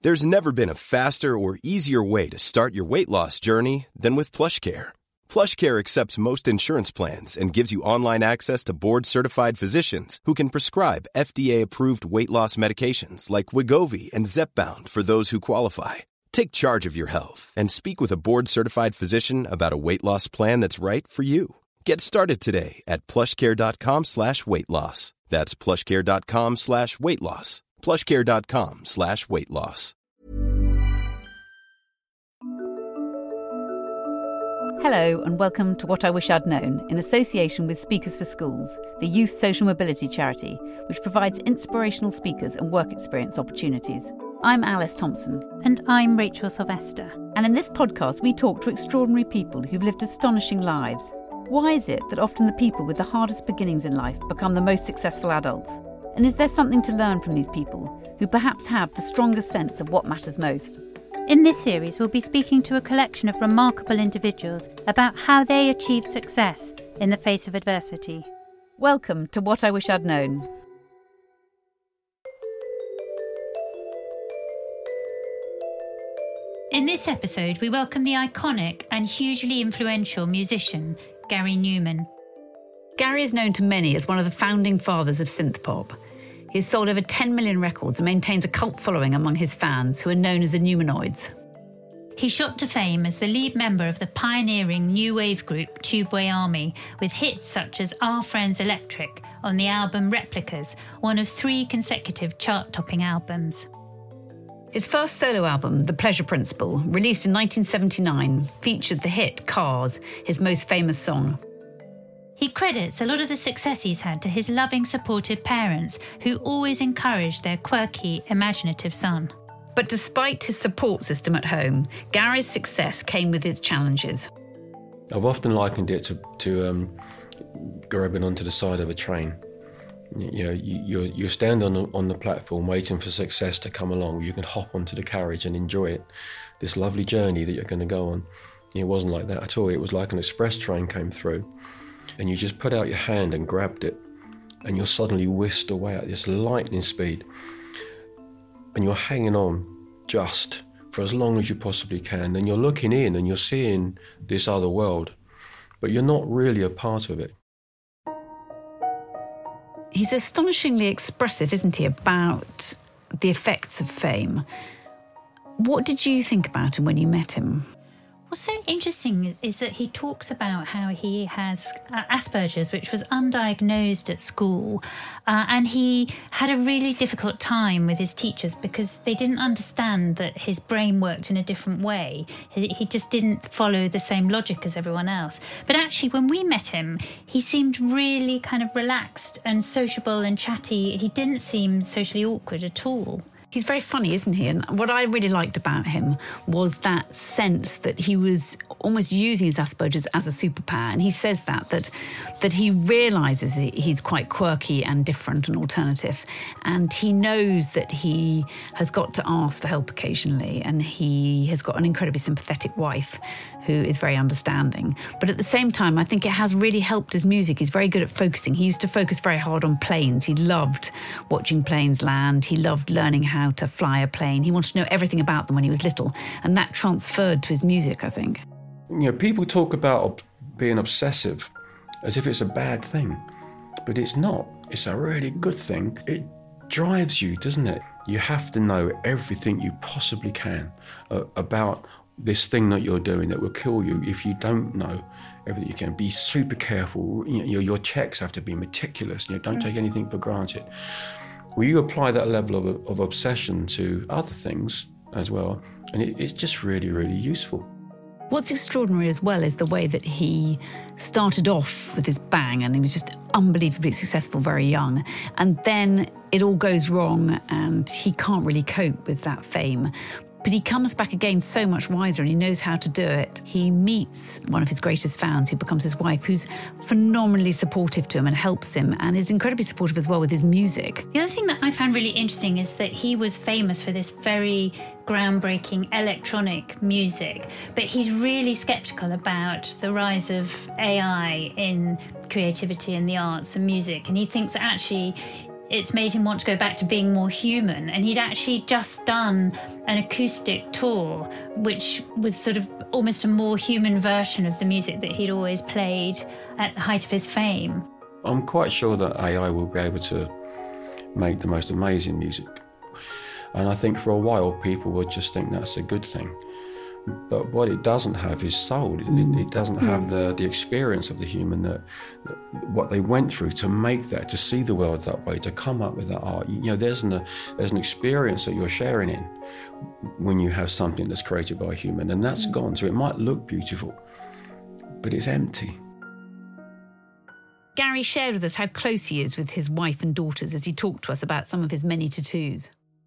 There's never been a faster or easier way to start your weight loss journey than with PlushCare. PlushCare accepts most insurance plans and gives you online access to board-certified physicians who can prescribe FDA-approved weight loss medications like Wegovy and Zepbound for those who qualify. Take charge of your health and speak with a board-certified physician about a weight loss plan that's right for you. Get started today at plushcare.com/weight loss. That's plushcare.com/weight loss. plushcare.com/weight loss. Hello and welcome to What I Wish I'd Known in association with Speakers for Schools, the youth social mobility charity, which provides inspirational speakers and work experience opportunities. I'm Alice Thompson. And I'm Rachel Sylvester. And in this podcast, we talk to extraordinary people who've lived astonishing lives. Why is it that often the people with the hardest beginnings in life become the most successful adults? And is there something to learn from these people who perhaps have the strongest sense of what matters most? In this series, we'll be speaking to a collection of remarkable individuals about how they achieved success in the face of adversity. Welcome to What I Wish I'd Known. In this episode, we welcome the iconic and hugely influential musician, Gary Numan. Gary is known to many as one of the founding fathers of synthpop. He's sold over 10 million records and maintains a cult following among his fans, who are known as the Numanoids. He shot to fame as the lead member of the pioneering new wave group Tubeway Army, with hits such as Our Friends Electric on the album Replicas, one of 3 consecutive chart-topping albums. His first solo album, The Pleasure Principle, released in 1979, featured the hit Cars, his most famous song. He credits a lot of the success he's had to his loving, supportive parents, who always encouraged their quirky, imaginative son. But despite his support system at home, Gary's success came with its challenges. I've often likened it to grabbing onto the side of a train. You know, you stand on the platform waiting for success to come along. You can hop onto the carriage and enjoy it, this lovely journey that you're going to go on. It wasn't like that at all. It was like an express train came through, and you just put out your hand and grabbed it, and you're suddenly whisked away at this lightning speed, and you're hanging on just for as long as you possibly can, and you're looking in and you're seeing this other world, but you're not really a part of it. He's astonishingly expressive, isn't he, about the effects of fame. What did you think about him when you met him? What's so interesting is that he talks about how he has Asperger's, which was undiagnosed at school, and he had a really difficult time with his teachers because they didn't understand that his brain worked in a different way. He just didn't follow the same logic as everyone else. But actually, when we met him, he seemed really kind of relaxed and sociable and chatty. He didn't seem socially awkward at all. He's very funny, isn't he? And what I really liked about him was that sense that he was almost using his Asperger's as a superpower. And he says that he realises he's quite quirky and different and alternative. And he knows that he has got to ask for help occasionally. And he has got an incredibly sympathetic wife who is very understanding. But at the same time, I think it has really helped his music. He's very good at focusing. He used to focus very hard on planes. He loved watching planes land. He loved learning how to fly a plane. He wanted to know everything about them when he was little. And that transferred to his music, I think. You know, people talk about being obsessive as if it's a bad thing, but it's not. It's a really good thing. It drives you, doesn't it? You have to know everything you possibly can about this thing that you're doing that will kill you if you don't know everything you can. Be super careful. You know, your checks have to be meticulous. You know, don't take anything for granted. Well, you apply that level of obsession to other things as well, and it's just really, really useful. What's extraordinary as well is the way that he started off with his bang, and he was just unbelievably successful very young. And then it all goes wrong and he can't really cope with that fame. But he comes back again so much wiser, and he knows how to do it. He meets one of his greatest fans, who becomes his wife, who's phenomenally supportive to him and helps him, and is incredibly supportive as well with his music. The other thing that I found really interesting is that he was famous for this very groundbreaking electronic music, but he's really sceptical about the rise of AI in creativity and the arts and music. And he thinks that actually it's made him want to go back to being more human. And he'd actually just done an acoustic tour, which was sort of almost a more human version of the music that he'd always played at the height of his fame. I'm quite sure that AI will be able to make the most amazing music. And I think for a while people would just think that's a good thing. But what it doesn't have is soul. It doesn't have the experience of the human, that what they went through to make that, to see the world that way, to come up with that art. You know, there's an experience that you're sharing in when you have something that's created by a human, and that's gone. So it might look beautiful, but it's empty. Gary shared with us how close he is with his wife and daughters as he talked to us about some of his many tattoos.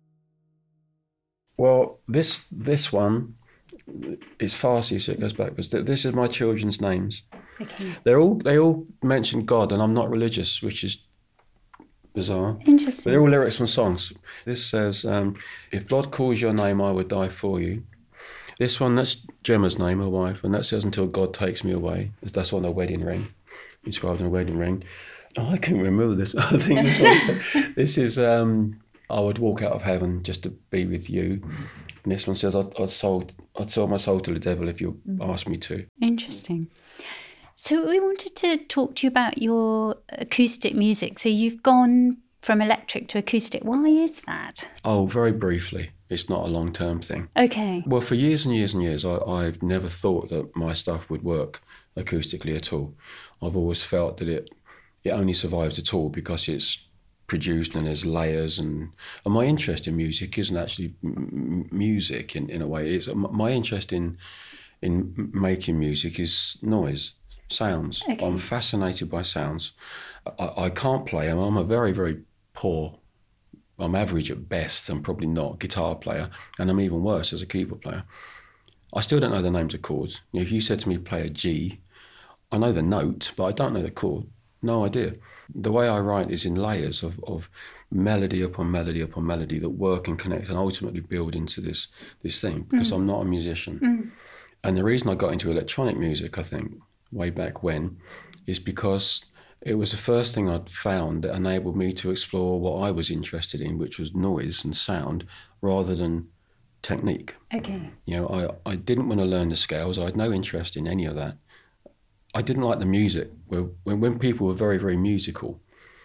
Well, this one is Farsi, so it goes backwards. This is my children's names. Okay. They all mention God, and I'm not religious, which is bizarre. Interesting. But they're all lyrics from songs. This says, if God calls your name, I would die for you. This one, that's Gemma's name, her wife, and that says, until God takes me away. That's on a wedding ring, inscribed on a wedding ring. Oh, I can't remember this. I think this is, I would walk out of heaven just to be with you. And this one says, I'd sell my soul to the devil if you asked me to. Interesting. So we wanted to talk to you about your acoustic music. So you've gone from electric to acoustic. Why is that? Oh, very briefly. It's not a long-term thing. Okay. Well, for years and years and years, I've never thought that my stuff would work acoustically at all. I've always felt that it only survives at all because it's produced and there's layers, and my interest in music isn't actually music in a way. It's my interest in making music is noise, sounds. Okay. I'm fascinated by sounds. I can't play them. I'm a very, very poor, I'm average at best. I'm probably not guitar player, and I'm even worse as a keyboard player. I still don't know the names of chords. You know, if you said to me play a G, I know the note, but I don't know the chord. No idea. The way I write is in layers of melody upon melody upon melody that work and connect and ultimately build into this thing, because I'm not a musician. And the reason I got into electronic music, I think, way back when, is because it was the first thing I'd found that enabled me to explore what I was interested in, which was noise and sound rather than technique. Okay. You know, I didn't want to learn the scales. I had no interest in any of that. I didn't like the music. When people were very, very musical,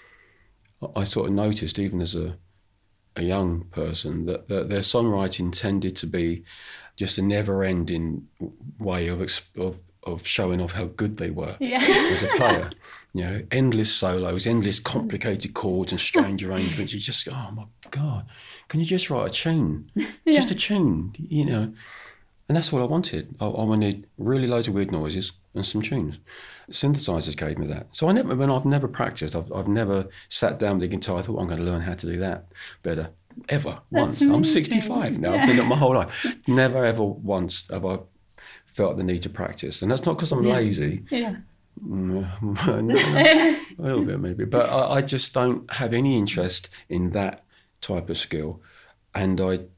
I sort of noticed, even as a young person, that their songwriting tended to be just a never-ending way of showing off how good they were as a player. You know, endless solos, endless complicated chords and strange arrangements. You just go, oh my God, can you just write a tune? Just a tune, you know? And that's what I wanted. I wanted really loads of weird noises and some tunes. Synthesizers gave me that. So I've never practiced. I've never sat down with the guitar. I thought, I'm going to learn how to do that better. Ever. Once. Amazing. I'm 65 now. I've been up my whole life. Never ever once have I felt the need to practice. And that's not because I'm lazy. Yeah. No, a little bit maybe. But I just don't have any interest in that type of skill. And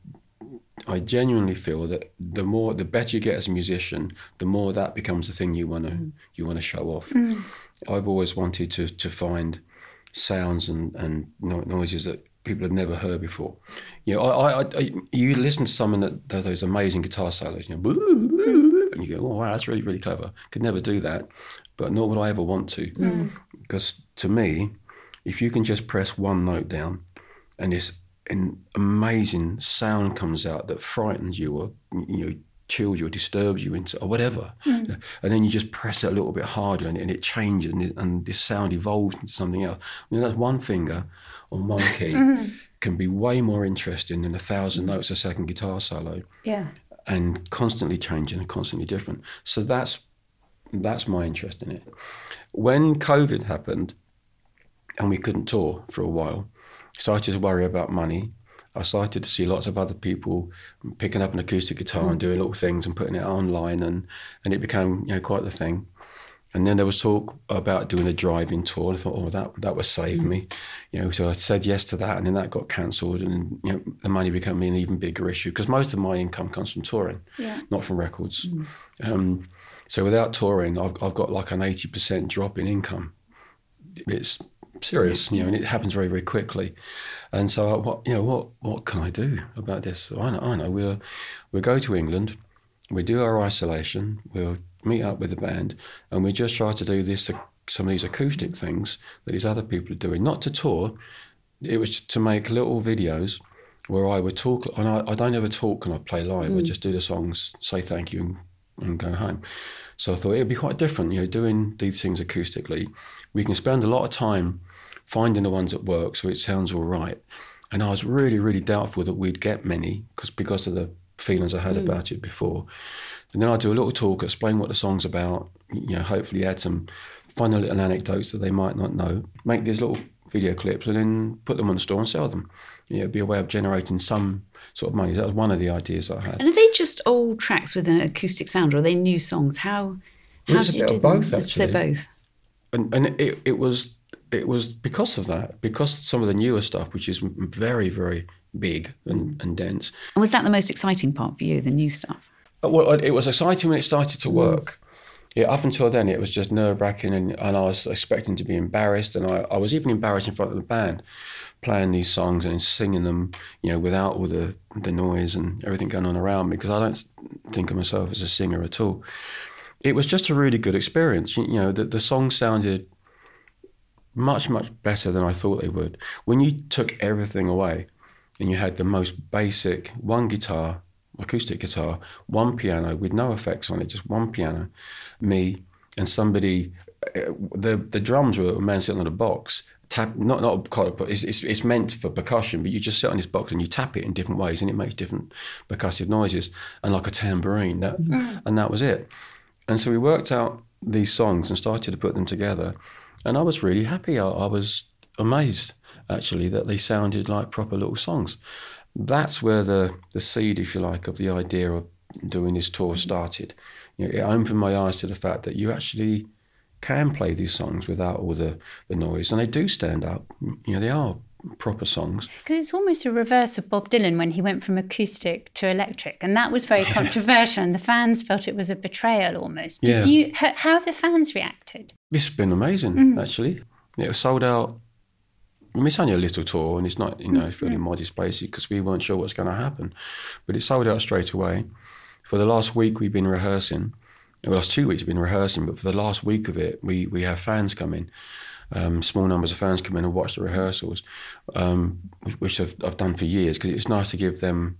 I genuinely feel that the better you get as a musician, the more that becomes the thing you want to show off. I've always wanted to find sounds and noises that people have never heard before. You know, you listen to someone that does those amazing guitar solos, you know, and you go, oh wow, that's really, really clever. Could never do that, but nor would I ever want to, because to me, if you can just press one note down, and this an amazing sound comes out that frightens you, or chills you, or disturbs you, into or whatever, and then you just press it a little bit harder, and it changes, and this sound evolves into something else. I mean, that's one finger on one key can be way more interesting than 1,000 notes a second guitar solo. Yeah. And constantly changing and constantly different. So that's my interest in it. When COVID happened and we couldn't tour for a while, I started to worry about money. I started to see lots of other people picking up an acoustic guitar and doing little things and putting it online, and it became quite the thing. And then there was talk about doing a drive-in tour. I thought, oh, that would save me. So I said yes to that, and then that got cancelled, and the money became an even bigger issue, because most of my income comes from touring, not from records. So without touring, I've got like an 80% drop in income. It's serious, and it happens very, very quickly. And so, what can I do about this? I know. We'll go to England, we do our isolation, we'll meet up with the band, and we just try to do some of these acoustic things that these other people are doing. Not to tour, it was to make little videos where I would talk, and I don't ever talk when I play live. I just do the songs, say thank you, and go home. So I thought it would be quite different, doing these things acoustically. We can spend a lot of time finding the ones that work so it sounds all right. And I was really, really doubtful that we'd get many because of the feelings I had about it before. And then I do a little talk, explain what the song's about, hopefully add some funny little anecdotes that they might not know, make these little video clips and then put them on the store and sell them. It'd be a way of generating some sort of money. That was one of the ideas I had. And are they just old tracks with an acoustic sound, or are they new songs? How did you do both, them? actually. So both. And it was because of that, because some of the newer stuff, which is very, very big and dense. And was that the most exciting part for you, the new stuff? Well, it was exciting when it started to work. Yeah, up until then, it was just nerve-wracking, and I was expecting to be embarrassed, and I was even embarrassed in front of the band, playing these songs and singing them, without all the noise and everything going on around me, because I don't think of myself as a singer at all. It was just a really good experience. The songs sounded much, much better than I thought they would. When you took everything away and you had the most basic one guitar, acoustic guitar, one piano with no effects on it, just one piano, me and somebody, the drums were a man sitting on a box, not quite, but it's meant for percussion, but you just sit on this box and you tap it in different ways and it makes different percussive noises, and like a tambourine, and that was it. And so we worked out these songs and started to put them together, and I was really happy. I was amazed, actually, that they sounded like proper little songs. That's where the seed, if you like, of the idea of doing this tour started. It opened my eyes to the fact that you actually can play these songs without all the noise, and they do stand up. They are proper songs. Because it's almost a reverse of Bob Dylan when he went from acoustic to electric, and that was very controversial, and the fans felt it was a betrayal almost. How have the fans reacted? It's been amazing, actually. It was sold out. It's only a little tour, and it's not, fairly modest, basically, because we weren't sure what's going to happen. But it sold out straight away. For the last week, we've been rehearsing. The last 2 weeks, we've been rehearsing, but for the last week of it, we have fans come in. Small numbers of fans come in and watch the rehearsals, which I've done for years, because it's nice to give them,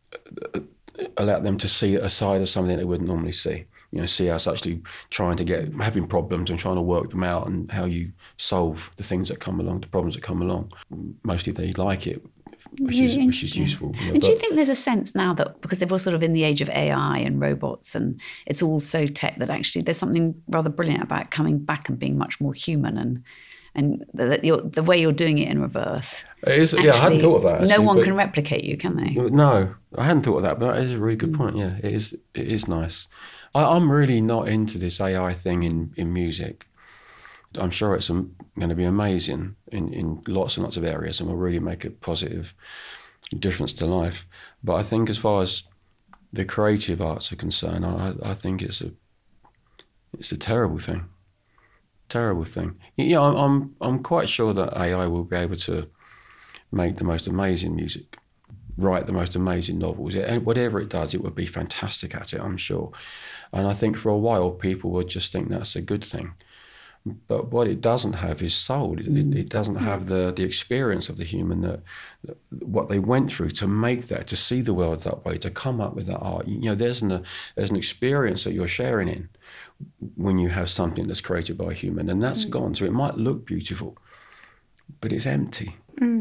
allow them to see a side of something they wouldn't normally see. See us actually having problems and trying to work them out, and how you solve the things that come along, the problems that come along. Mostly they like it, which is useful. And do you think there's a sense now that, because we're sort of in the age of AI and robots and it's all so tech, that actually there's something rather brilliant about coming back and being much more human, and the way you're doing it in reverse? It is, actually, I hadn't thought of that. Actually, no one can replicate you, can they? No, I hadn't thought of that, but that is a really good point. Yeah, it is nice. I'm really not into this AI thing in music. I'm sure it's going to be amazing in lots and lots of areas, and will really make a positive difference to life. But I think as far as the creative arts are concerned, I think it's a terrible thing. Terrible thing. I'm quite sure that AI will be able to make the most amazing music, write the most amazing novels, and whatever it does, it would be fantastic at it, I'm sure. And I think for a while people would just think that's a good thing. But what it doesn't have is soul. It doesn't have the experience of the human, that what they went through to make that, to see the world that way, to come up with that art. There's an experience that you're sharing in when you have something that's created by a human, and that's gone. So it might look beautiful, but it's empty.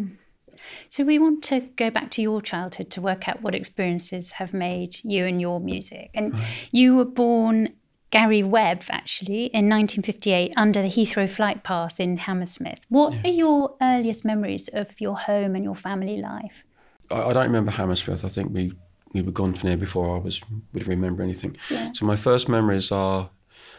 So we want to go back to your childhood to work out what experiences have made you and your music. And you were born Gary Webb, actually, in 1958 under the Heathrow flight path in Hammersmith. What are your earliest memories of your home and your family life? I don't remember Hammersmith. I think we were gone from there before I would remember anything. Yeah. So my first memories are,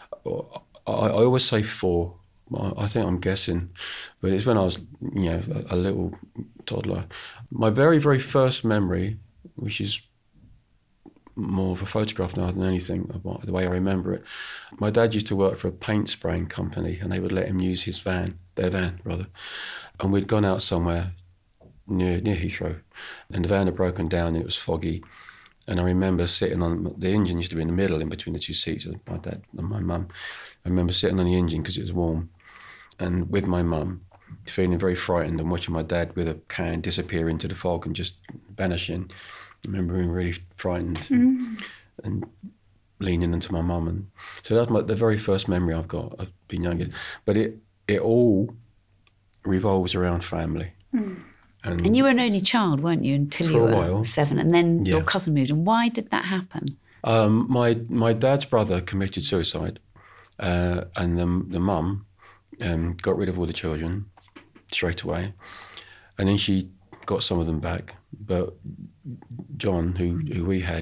I always say 4. I think I'm guessing, but it's when I was, a little toddler. My very, very first memory, which is more of a photograph now than anything, about the way I remember it. My dad used to work for a paint spraying company, and they would let him use their van, and we'd gone out somewhere near Heathrow, and the van had broken down and it was foggy. And I remember sitting on, the engine used to be in the middle in between the two seats of my dad and my mum. I remember sitting on the engine because it was warm, and with my mum, feeling very frightened and watching my dad with a can disappear into the fog and just vanishing. I remember being really frightened and leaning into my mum. And so that's the very first memory I've got of being younger. But it all revolves around family. And you were an only child, weren't you, until you were 7, and then your cousin moved. And why did that happen? My dad's brother committed suicide, and the mum got rid of all the children straight away, and then she got some of them back. But John, who we had,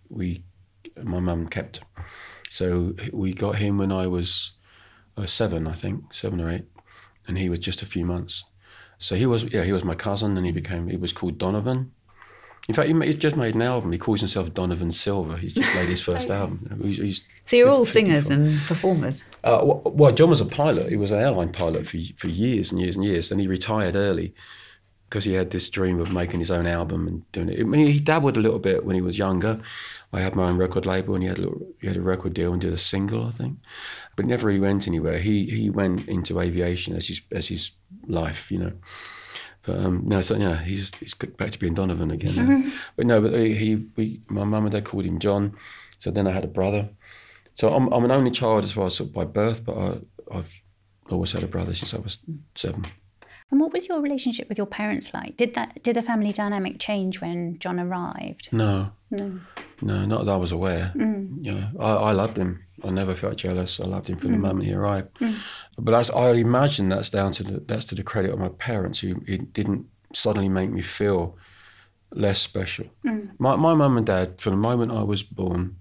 my mum kept. So we got him when I was 7, I think, 7 or 8, and he was just a few months. So he was my cousin, and he was called Donovan. In fact, he's just made an album. He calls himself Donovan Silver. He's just made his first album. So you're all singers and performers? Well, John was a pilot. He was an airline pilot for years and years and years. And he retired early because he had this dream of making his own album and doing it. I mean, he dabbled a little bit when he was younger. I had my own record label, and he had a record deal and did a single, I think. But never really went anywhere. He went into aviation as his life, you know. But he's back to being Donovan again. But my mum and dad called him John. So then I had a brother. So I'm an only child as far as by birth, but I've always had a brother since I was 7. And what was your relationship with your parents like? Did the family dynamic change when John arrived? No, not that I was aware. You know, I loved him. I never felt jealous. I loved him from the moment he arrived. But I imagine that's to the credit of my parents, who it didn't suddenly make me feel less special. My mum and dad, from the moment I was born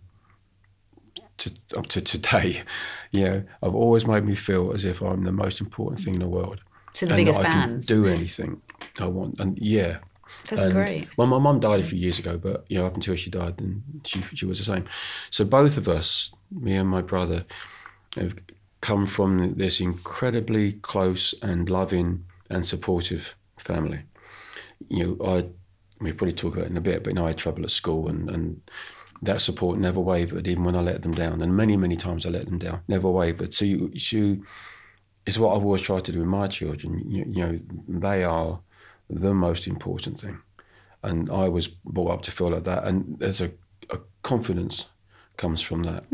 up to today, have always made me feel as if I'm the most important thing in the world. So the biggest fans. I can do anything I want, and that's great. Well, my mum died a few years ago, but up until she died, then she was the same. So both of us, me and my brother, have come from this incredibly close and loving and supportive family. We'll probably talk about it in a bit, but I had trouble at school, and that support never wavered, even when I let them down. And many, many times I let them down, never wavered. So it's what I've always tried to do with my children. They are the most important thing. And I was brought up to feel like that. And there's a confidence comes from that.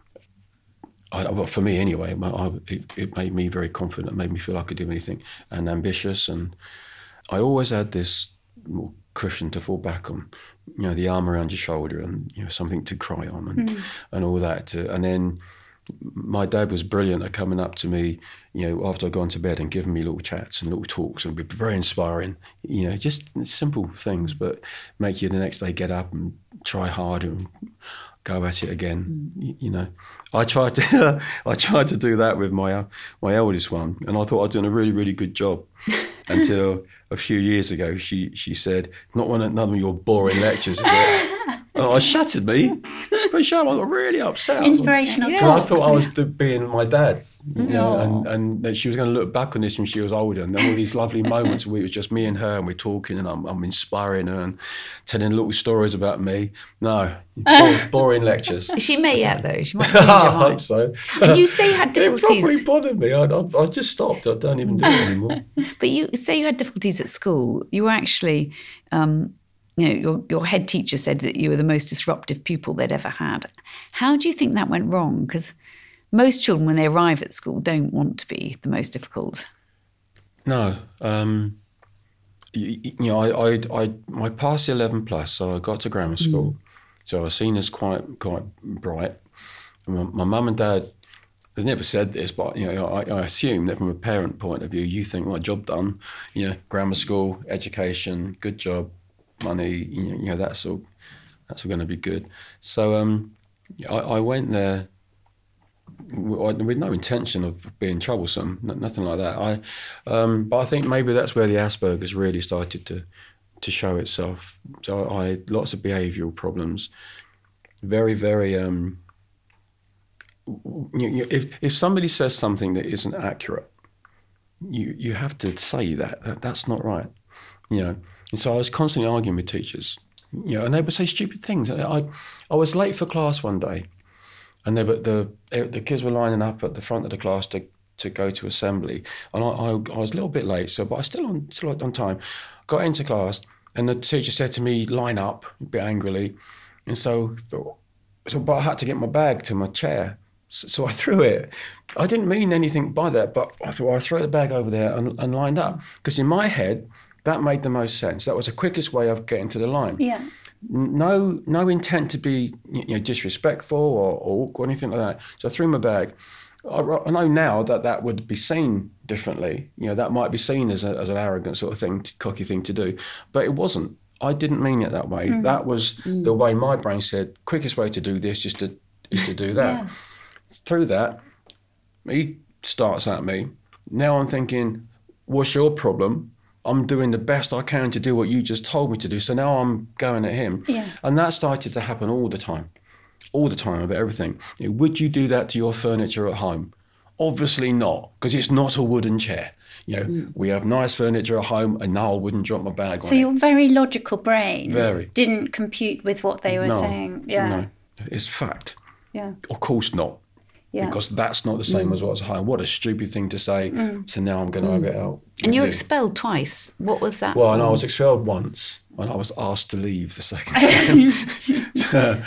For me anyway, it made me very confident. It made me feel I could do anything, and ambitious. And I always had this cushion to fall back on, the arm around your shoulder, and something to cry on, and all that. And then my dad was brilliant at coming up to me, after I'd gone to bed, and giving me little chats and little talks, and it'd be very inspiring. Just simple things, but make you the next day get up and try harder and go at it again. I tried to do that with my eldest one, and I thought I was doing a really, really good job until a few years ago she said, none of your boring lectures, is it? And it shattered me. But I got really upset. Inspirational talks. I thought I was being my dad, and that she was going to look back on this when she was older, and then all these lovely moments where it was just me and her, and we're talking, and I'm inspiring her and telling little stories about me. No, boring lectures. Is she may yet though? She might change her mind. I hope so. And you say you had difficulties. It probably bothered me. I just stopped. I don't even do it anymore. But you say you had difficulties at school. You were actually. Your head teacher said that you were the most disruptive pupil they'd ever had. How do you think that went wrong? Because most children, when they arrive at school, don't want to be the most difficult. No. I passed the 11 plus, so I got to grammar school. So I was seen as quite bright. My mum and dad, they never said this, but I assume that from a parent point of view, you think, well, job done. Grammar school, education, good job. Money, that's all going to be good. So I went there with no intention of being troublesome, nothing like that. But I think maybe that's where the Asperger's really started to show itself. So I had lots of behavioural problems, very, very. If somebody says something that isn't accurate, you have to say that's not right, And so I was constantly arguing with teachers, and they would say stupid things. I was late for class one day, and the kids were lining up at the front of the class to go to assembly, and I was a little bit late, but I was still on time. Got into class, and the teacher said to me, "Line up," a bit angrily, and so but I had to get my bag to my chair. So I threw it. I didn't mean anything by that, but I thought I'd throw the bag over there and lined up. Because in my head, that made the most sense. That was the quickest way of getting to the line. Yeah. No intent to be disrespectful or anything like that. So I threw my bag. I know now that would be seen differently. That might be seen as an arrogant sort of thing, cocky thing to do. But it wasn't. I didn't mean it that way. Mm. That was the way my brain said, quickest way to do this is to do that. Yeah. Through that, he starts at me. Now I'm thinking, what's your problem? I'm doing the best I can to do what you just told me to do. So now I'm going at him. Yeah. And that started to happen all the time about everything. Would you do that to your furniture at home? Obviously not, because it's not a wooden chair. We have nice furniture at home, and now I wouldn't drop my bag on it. So your very logical brain very didn't compute with what they were saying. Yeah. No, it's fact. Yeah. Of course not. Yeah. Because that's not the same as what's at home. What a stupid thing to say. So now I'm going to have it out. And you were expelled twice. What was that? Well, and I was expelled once, and I was asked to leave the second time.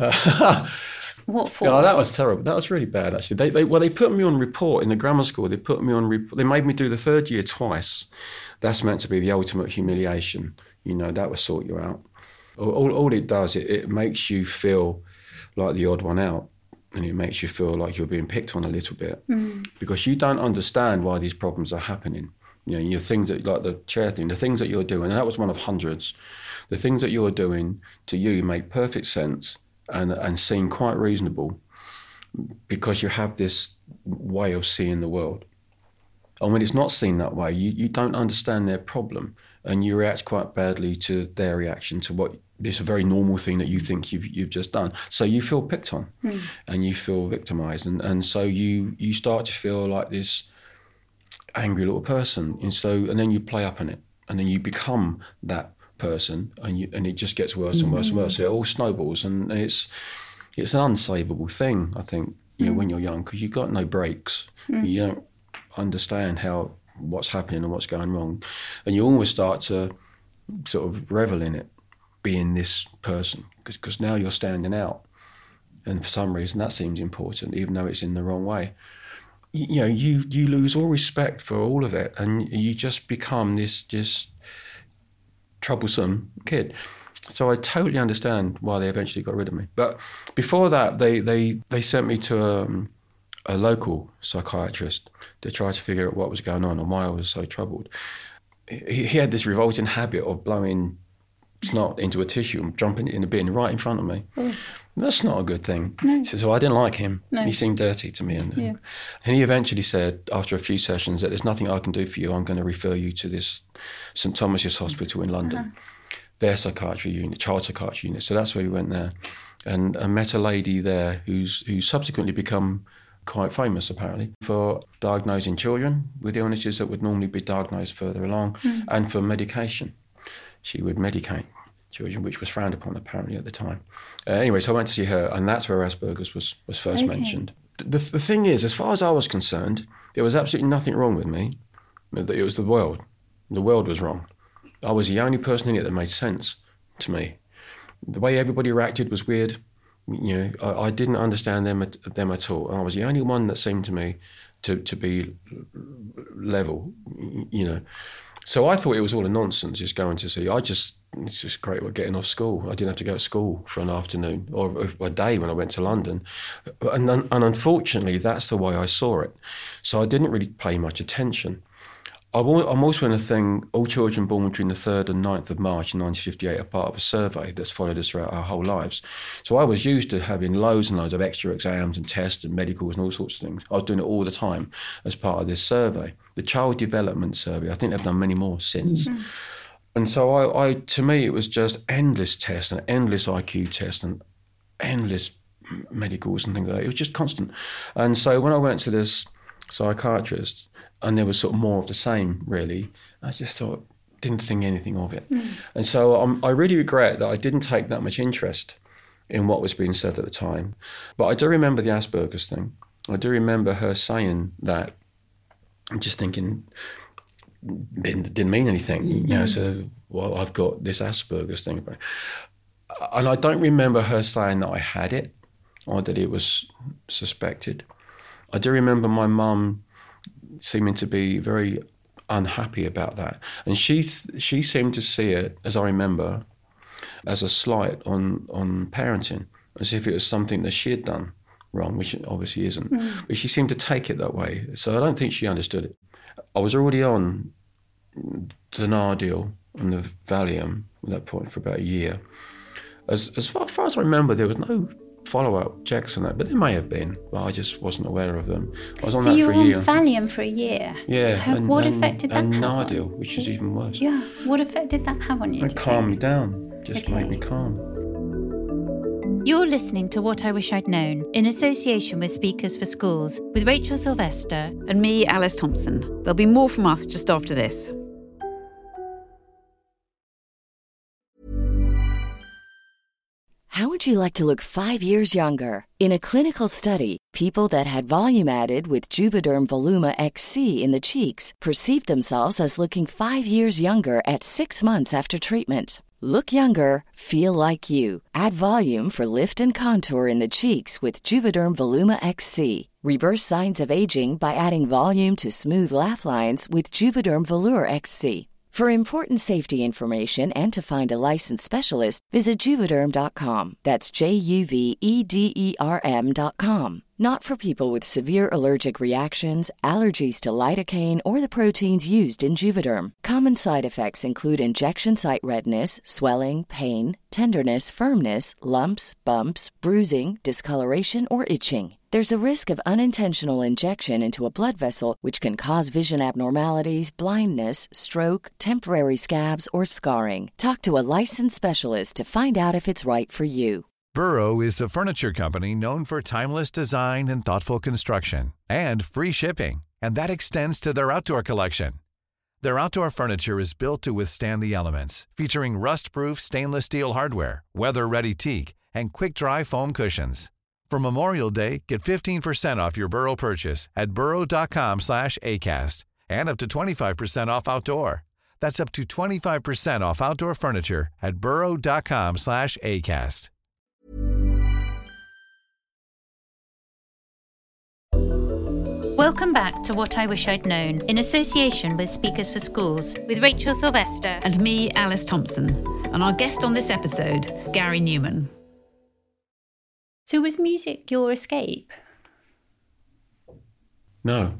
What for? Yeah, that was terrible. That was really bad, actually. They put me on report in the grammar school. They made me do the third year twice. That's meant to be the ultimate humiliation. That will sort you out. All it does, it makes you feel like the odd one out. And it makes you feel like you're being picked on a little bit because you don't understand why these problems are happening. Your things that, like the chair thing, the things that you're doing, and that was one of hundreds. The things that you're doing to you make perfect sense and seem quite reasonable because you have this way of seeing the world. And when it's not seen that way, you don't understand their problem and you react quite badly to their reaction to what this very normal thing that you think you've just done. So you feel picked on and you feel victimized. And so you start to feel like this angry little person. And then you play up in it and then you become that person and it just gets worse and worse and worse. So it all snowballs and it's an unsavable thing, I think, when you're young, because you've got no brakes. You don't understand what's happening and what's going wrong. And you always start to sort of revel in it, being this person, because now you're standing out. And for some reason that seems important, even though it's in the wrong way. You lose all respect for all of it and you just become this just troublesome kid. So I totally understand why they eventually got rid of me. But before that, they sent me to a local psychiatrist to try to figure out what was going on and why I was so troubled. He had this revolting habit of blowing snot into a tissue and jumping it in a bin right in front of me. That's not a good thing. No. So I didn't like him. No. He seemed dirty to me. And he eventually said, after a few sessions, that there's nothing I can do for you. I'm going to refer you to this St Thomas's Hospital in London, their psychiatry unit, child psychiatry unit. So that's where we went there. And I met a lady there who's subsequently become quite famous, apparently, for diagnosing children with illnesses that would normally be diagnosed further along and for medication. She would medicate children, which was frowned upon apparently at the time. Anyway, so I went to see her, and that's where Asperger's was first mentioned. The thing is, as far as I was concerned, there was absolutely nothing wrong with me. It was the world. The world was wrong. I was the only person in it that made sense to me. The way everybody reacted was weird. I didn't understand them at all. I was the only one that seemed to me to be level, So I thought it was all a nonsense, just going to see. It's just great getting off school. I didn't have to go to school for an afternoon or a day when I went to London. And unfortunately, that's the way I saw it. So I didn't really pay much attention. I'm also in a thing, all children born between the 3rd and 9th of March 1958 are part of a survey that's followed us throughout our whole lives. So I was used to having loads and loads of extra exams and tests and medicals and all sorts of things. I was doing it all the time as part of this survey. The Child Development Survey, I think they've done many more since. And so to me, it was just endless tests and endless IQ tests and endless medicals and things like that. It was just constant. And so when I went to this psychiatrist, and there was sort of more of the same, really, I just didn't think anything of it. And so I really regret that I didn't take that much interest in what was being said at the time. But I do remember the Asperger's thing. I do remember her saying that. I'm just thinking, didn't mean anything, you know, so, well, I've got this Asperger's thing. And I don't remember her saying that I had it or that it was suspected. I do remember my mum seeming to be very unhappy about that. And she seemed to see it, as I remember, as a slight on parenting, as if it was something that she had done wrong, which it obviously isn't. But she seemed to take it that way. So I don't think she understood it. I was already on the Nardial and the Valium at that point for about a year. As far as I remember, there was no follow-up checks on that, but there may have been, but I just wasn't aware of them. I was on that for a year. So you were on Valium for a year? Yeah. What effect did that have? And Nardial, which is even worse. Yeah. What effect did that have on you? It calmed me down. Just made me calm. You're listening to What I Wish I'd Known in association with Speakers for Schools with Rachel Sylvester and me, Alice Thompson. There'll be more from us just after this. How would you like to look 5 years younger? In a clinical study, people that had volume added with Juvederm Voluma XC in the cheeks perceived themselves as looking 5 years younger at 6 months after treatment. Look younger, feel like you. Add volume for lift and contour in the cheeks with Juvederm Voluma XC. Reverse signs of aging by adding volume to smooth laugh lines with Juvederm Volure XC. For important safety information and to find a licensed specialist, visit Juvederm.com. That's JUVEDERM.com. Not for people with severe allergic reactions, allergies to lidocaine, or the proteins used in Juvederm. Common side effects include injection site redness, swelling, pain, tenderness, firmness, lumps, bumps, bruising, discoloration, or itching. There's a risk of unintentional injection into a blood vessel, which can cause vision abnormalities, blindness, stroke, temporary scabs, or scarring. Talk to a licensed specialist to find out if it's right for you. Burrow is a furniture company known for timeless design and thoughtful construction, and free shipping, and that extends to their outdoor collection. Their outdoor furniture is built to withstand the elements, featuring rust-proof stainless steel hardware, weather-ready teak, and quick-dry foam cushions. For Memorial Day, get 15% off your Burrow purchase at burrow.com/ACAST and up to 25% off outdoor. That's up to 25% off outdoor furniture at burrow.com/ACAST. Welcome back to What I Wish I'd Known in association with Speakers for Schools with Rachel Sylvester and me, Alice Thompson, and our guest on this episode, Gary Newman. So was music your escape? No.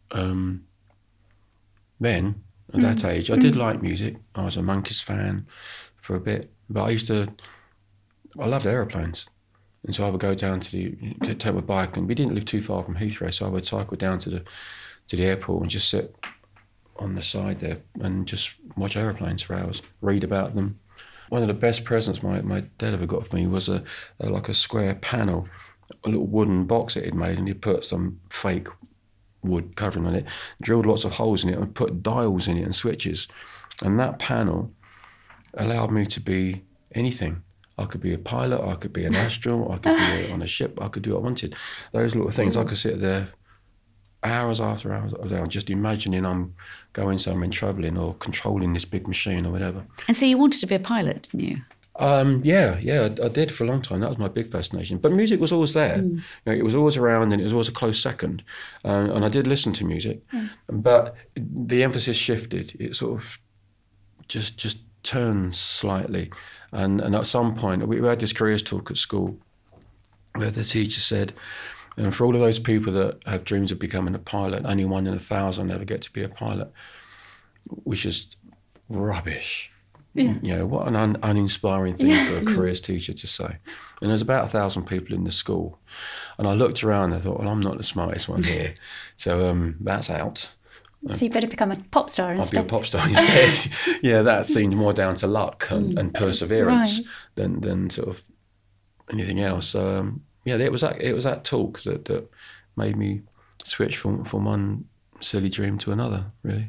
Then, at that age, I did like music. I was a Monkees fan for a bit, but I loved aeroplanes. And so I would go down to take my bike, and we didn't live too far from Heathrow, so I would cycle down to the airport and just sit on the side there and just watch aeroplanes for hours, read about them. One of the best presents my dad ever got for me was a square panel, a little wooden box that he'd made, and he put some fake wood covering on it, drilled lots of holes in it and put dials in it and switches. And that panel allowed me to be anything. I could be a pilot, I could be an astronaut, I could be on a ship, I could do what I wanted. Those little things, I could sit there hours after hours just imagining I'm going somewhere and travelling or controlling this big machine or whatever. And so you wanted to be a pilot, didn't you? Yeah, I did for a long time. That was my big fascination. But music was always there. You know, it was always around, and it was always a close second. And I did listen to music, but the emphasis shifted. It sort of just turned slightly. And at some point, we had this careers talk at school where the teacher said, and for all of those people that have dreams of becoming a pilot, only 1 in 1,000 ever get to be a pilot, which is rubbish. Yeah. You know, what an uninspiring thing for a careers teacher to say. And there's about 1,000 people in the school. And I looked around and I thought, well, I'm not the smartest one here. So that's out. So you better become a pop star instead. I'll be a pop star instead. Yeah, that seemed more down to luck and perseverance than sort of anything else. It was that talk that made me switch from one silly dream to another, really.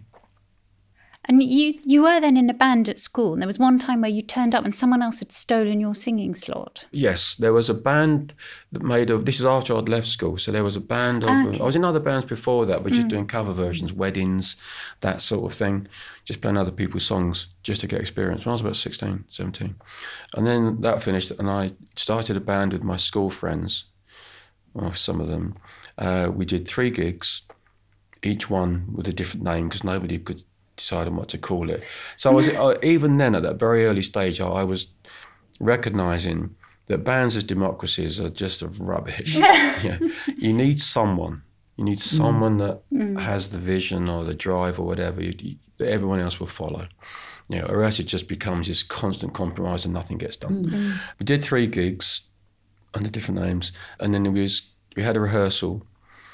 And you were then in a band at school, and there was one time where you turned up and someone else had stolen your singing slot. Yes, there was a band that this is after I'd left school, so there was a band of, I was in other bands before that, but just doing cover versions, weddings, that sort of thing, just playing other people's songs just to get experience when I was about 16, 17. And then that finished, and I started a band with my school friends, well, some of them. We did 3 gigs, each one with a different name, because nobody could decide on what to call it. So even then, at that very early stage, I was recognising that bands as democracies are just rubbish. You need someone. You need someone that has the vision or the drive or whatever that everyone else will follow. Or else it just becomes this constant compromise and nothing gets done. We did 3 gigs under different names, and then we had a rehearsal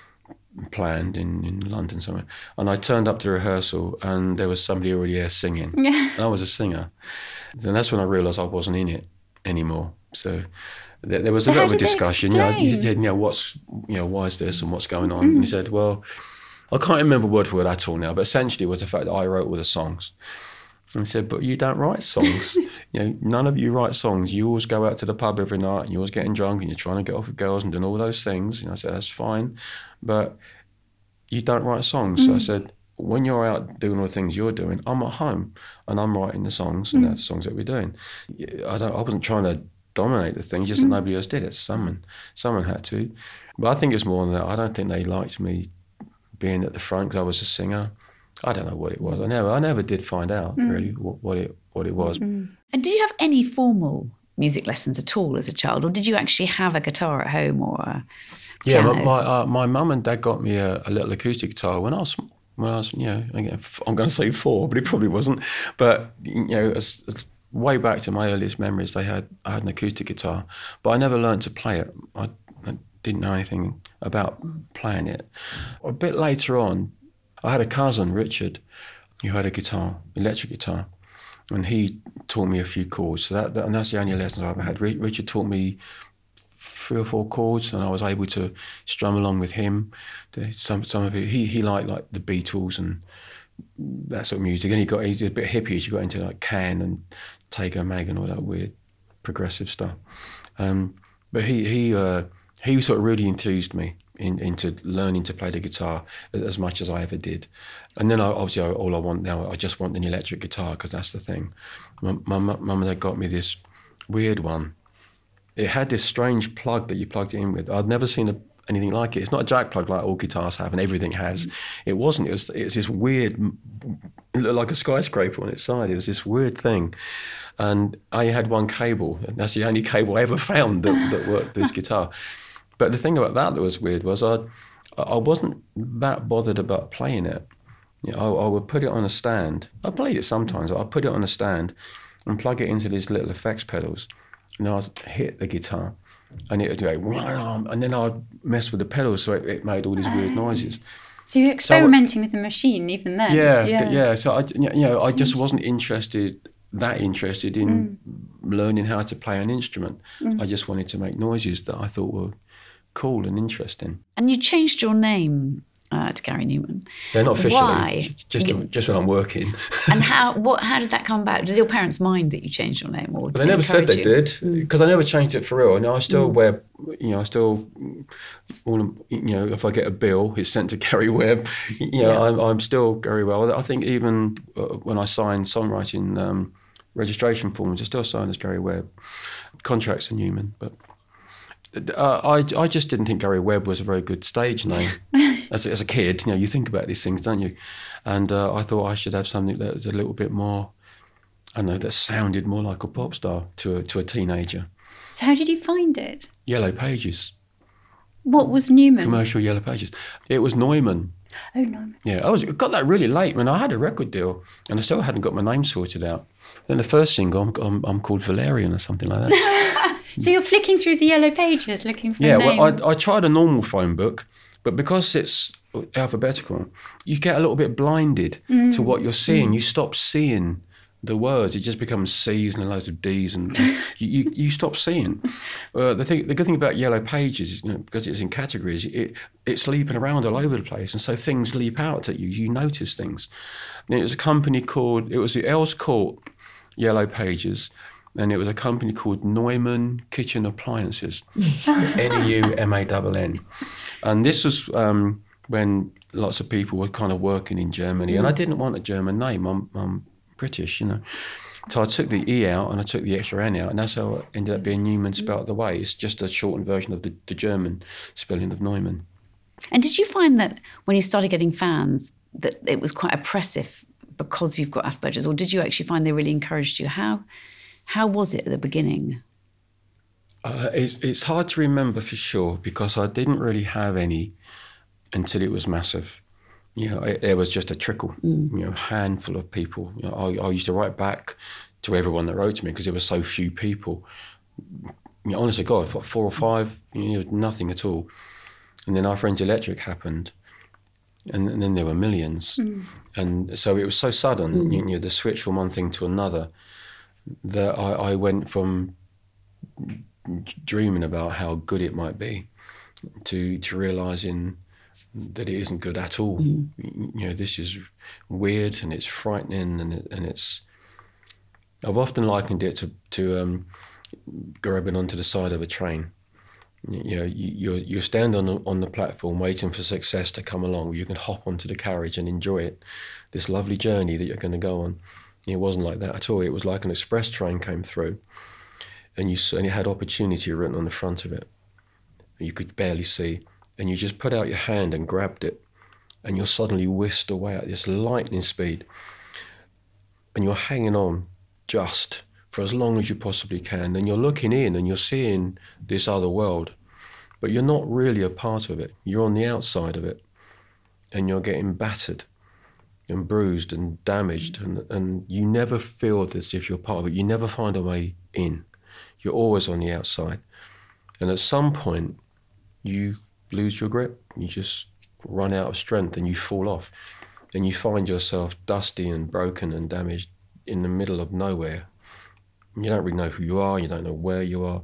planned in London somewhere, and I turned up to rehearsal and there was somebody already there singing, and I was a singer. Then that's when I realised I wasn't in it anymore. So there was a bit of a discussion. He said, why is this and what's going on? And he said, well, I can't remember word for word at all now, but essentially it was the fact that I wrote all the songs. And he said, but you don't write songs. None of you write songs. You always go out to the pub every night and you're always getting drunk and you're trying to get off with girls and doing all those things. And I said, that's fine, but you don't write songs. So I said, when you're out doing all the things you're doing, I'm at home and I'm writing the songs, and that's the songs that we're doing. I wasn't trying to dominate the thing, just that nobody else did it. Someone had to. But I think it's more than that. I don't think they liked me being at the front because I was a singer. I don't know what it was. I never did find out really what it was. And did you have any formal music lessons at all as a child, or did you actually have a guitar at home or a piano? Yeah, my mum and dad got me a little acoustic guitar when I was again, I'm going to say 4, but it probably wasn't. But as way back to my earliest memories, I had an acoustic guitar, but I never learned to play it. I didn't know anything about playing it. A bit later on, I had a cousin, Richard, who had a guitar, electric guitar, and he taught me a few chords. So and that's the only lessons I ever had. Richard taught me 3 or 4 chords, and I was able to strum along with him. Some of it, he liked like the Beatles and that sort of music, and he's a bit hippie. He got into like Can and Taker Mag and all that weird progressive stuff. But he sort of really enthused me into learning to play the guitar as much as I ever did. And then obviously all I want now, I just want an electric guitar because that's the thing. My mum and dad got me this weird one. It had this strange plug that you plugged it in with. I'd never seen anything like it. It's not a jack plug like all guitars have and everything has. It wasn't. It was this weird, it looked like a skyscraper on its side. It was this weird thing. And I had one cable, and that's the only cable I ever found that worked this guitar. But the thing about that was weird was I wasn't that bothered about playing it. I would put it on a stand. I played it sometimes. I'd put it on a stand and plug it into these little effects pedals, and I'd hit the guitar, and it would go, and then I'd mess with the pedals so it made all these weird noises. So you're experimenting with the machine even then? Yeah. So I just wasn't interested in learning how to play an instrument. I just wanted to make noises that I thought were cool and interesting. And you changed your name to Gary Numan. Yeah, not officially. Why? Just when I'm working. And how did that come about? Did your parents mind that you changed your name, or did they never said they did, because I never changed it for real. And I still wear, if I get a bill, it's sent to Gary Webb. I'm still Gary Webb. I think even when I sign songwriting registration forms, I still sign as Gary Webb. Contracts are Numan, but. I just didn't think Gary Webb was a very good stage name. As a kid, you think about these things, don't you? And I thought I should have something that was a little bit more, that sounded more like a pop star to a teenager. So how did you find it? Yellow Pages. What was Numan? Commercial Yellow Pages. It was Neumann. Oh, Neumann. Yeah, I got that really late when I had a record deal, and I still hadn't got my name sorted out. Then the first single, I'm called Valerian or something like that. So you're flicking through the Yellow Pages looking for a name? Yeah, well, I tried a normal phone book, but because it's alphabetical, you get a little bit blinded to what you're seeing. You stop seeing the words, it just becomes C's and loads of D's, and you stop seeing. The good thing about Yellow Pages is, because it's in categories, it's leaping around all over the place, and so things leap out at you. You notice things. And it was a company called, it was the Earls Court Yellow Pages, and it was a company called Neumann Kitchen Appliances, Neumann. And this was when lots of people were kind of working in Germany, and I didn't want a German name. I'm British, So I took the E out and I took the extra N out, and that's how it ended up being Newman spelt the way. It's just a shortened version of the German spelling of Neumann. And did you find that when you started getting fans that it was quite oppressive because you've got Asperger's, or did you actually find they really encouraged you? How was it at the beginning? It's hard to remember for sure, because I didn't really have any until it was massive. There was just a trickle, a handful of people. I used to write back to everyone that wrote to me because there were so few people. Honestly, God, 4 or 5, nothing at all. And then Our Friends Electric happened, and then there were millions. And so it was so sudden, the switch from one thing to another, that I went from dreaming about how good it might be to realising that it isn't good at all. This is weird, and it's frightening, and it's. I've often likened it to grabbing onto the side of a train. You stand on the platform waiting for success to come along, where you can hop onto the carriage and enjoy it, this lovely journey that you're going to go on. It wasn't like that at all. It was like an express train came through, and it had opportunity written on the front of it. You could barely see. And you just put out your hand and grabbed it, and you're suddenly whisked away at this lightning speed. And you're hanging on just for as long as you possibly can. And you're looking in and you're seeing this other world, but you're not really a part of it. You're on the outside of it, and you're getting battered and bruised and damaged. And you never feel as if you're part of it. You never find a way in. You're always on the outside. And at some point, you lose your grip, you just run out of strength, and you fall off, and you find yourself dusty and broken and damaged in the middle of nowhere. You don't really know who you are, you don't know where you are,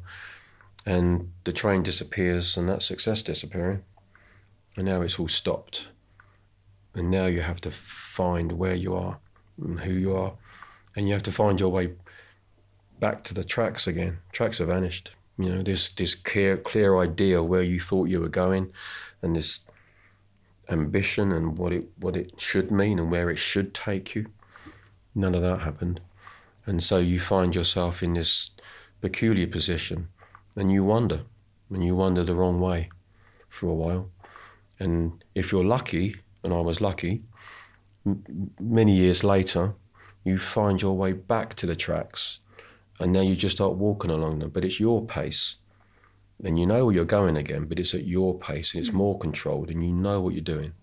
and the train disappears, and that's success disappearing, and now it's all stopped, and now you have to find where you are and who you are, and you have to find your way back to the tracks again. Tracks have vanished. This clear idea where you thought you were going, and this ambition and what it should mean and where it should take you. None of that happened. And so you find yourself in this peculiar position, and you wander the wrong way for a while. And if you're lucky, and I was lucky, many years later, you find your way back to the tracks. And now you just start walking along them, but it's your pace. And you know where you're going again, but it's at your pace, and it's more controlled, and you know what you're doing.